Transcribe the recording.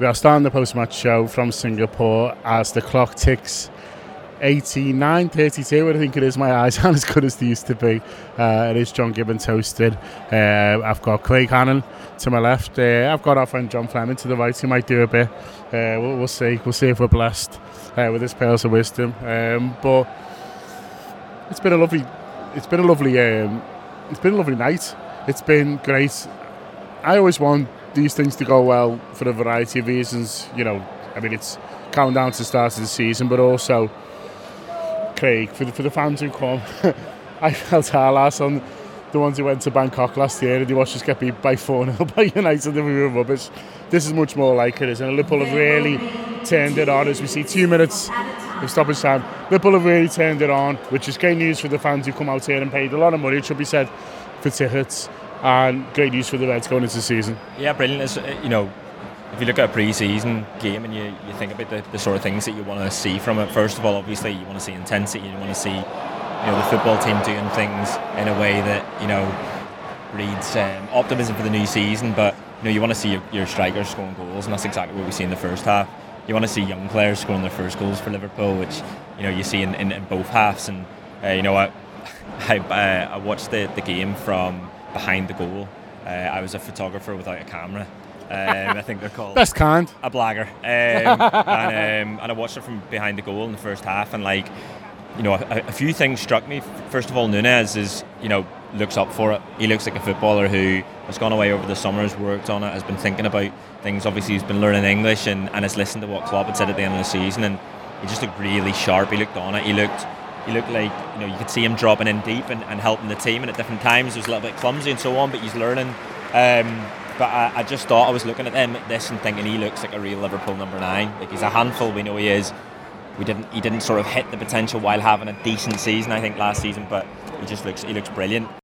We are starting the post-match show from Singapore as the clock ticks 89:32, I think it is. My eyes aren't as good as they used to be. It is John Gibbon toasted. I've got Craig Hannon to my left. I've got our friend John Fleming to the right. He might do a bit. We'll see. We'll see if we're blessed with his pearls of wisdom. But it's been a lovely night. It's been great. I always want these things to go well for a variety of reasons. You know, I mean, it's counting down to the start of the season, but also, Craig, for the fans who come, I felt our last on the ones who went to Bangkok last year and they watched us get beat by 4-0 by United and we were rubbish. This is much more like it is, and Liverpool have really turned it on. As we see 2 minutes of stoppage time, Liverpool have really turned it on, which is great news for the fans who come out here and paid a lot of money, it should be said, for tickets, and great news for the Reds going into the season. Yeah, brilliant. It's, if you look at a pre-season game and you think about the sort of things that you want to see from it, first of all, obviously you want to see intensity, you want to see the football team doing things in a way that breeds optimism for the new season, but you want to see your strikers scoring goals, and that's exactly what we see in the first half. You want to see young players scoring their first goals for Liverpool, which you see in both halves, and I watched the game from behind the goal. I was a photographer without a camera. I think they're called best kind, a blagger, and I watched it from behind the goal in the first half, and a few things struck me. First of all, Nunez looks up for it. He looks like a footballer who has gone away over the summer, has worked on it, has been thinking about things. Obviously, he's been learning English and has listened to what Klopp had said at the end of the season, and he just looked really sharp. He looked on it. He looked like you could see him dropping in deep and helping the team, and at different times he was a little bit clumsy and so on, but he's learning. But I just thought, I was looking at this and thinking he looks like a real Liverpool number 9. Like, he's a handful, we know he is. He didn't sort of hit the potential while having a decent season, I think, last season, but he looks brilliant.